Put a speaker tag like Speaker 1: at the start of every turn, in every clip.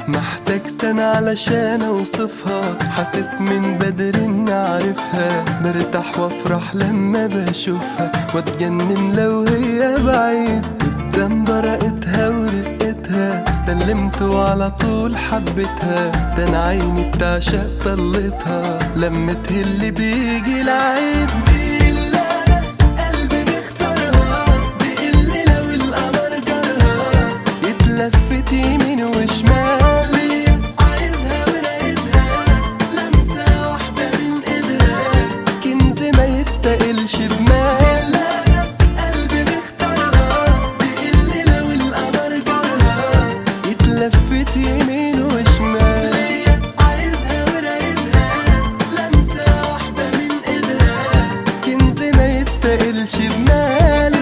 Speaker 1: محتاج سنة علشان اوصفها، حاسس من بدري اني عارفها، برتاح وافرح لما بشوفها، واتجنن لو هي بعيد قدام برقتها ورقتها، سلمت وعلى طول حبيتها، ده انا عيني بتعشق طلتها، لما تهل بيجي العيد. دي اللي أنا قلبي بيختارها، دي اللي لو القمر جرها يتلفت يمين وشمال، عايزها ورايدها لمسة واحدة من ايدها، كنز ما يتقلش بمال. قلبي بيختارها، دي اللي لو القمر جرها يتلفت يمين وشمال، عايزها ورايدها لمسة واحدة من ايدها، كنز ما يتقلش بمال.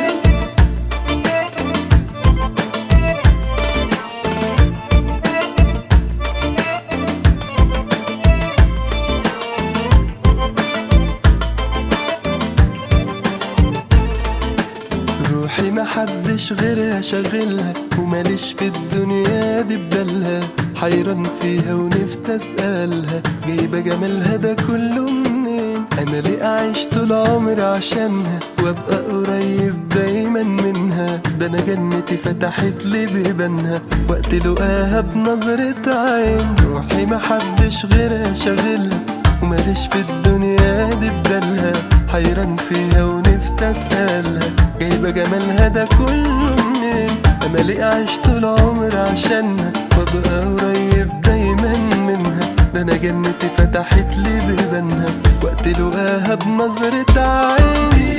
Speaker 1: روحي محدش غيرها شاغلها، وماليش في الدنيا دي بدلها، حيران فيها ونفسي اسألها، جايبة جمالها ده كله منين؟ انا ليه اعيش طول عمري عشانها، وابقى قريب دايما منها، ده انا جنتي فتحت لي بيبانها، وقت لقاها بنظرة عين. روحي محدش غيرها شاغلها، وماليش في الدنيا دي بدلها، حيران فيها ونفسي اسألها، جايبة جمالها ده كله منين؟ انا ليه اعيش طول عمري عشانها، وابقى قريب دايما منها، ده انا جنتي فتحت لي بيبانها، وقت لقاها بنظرة عين.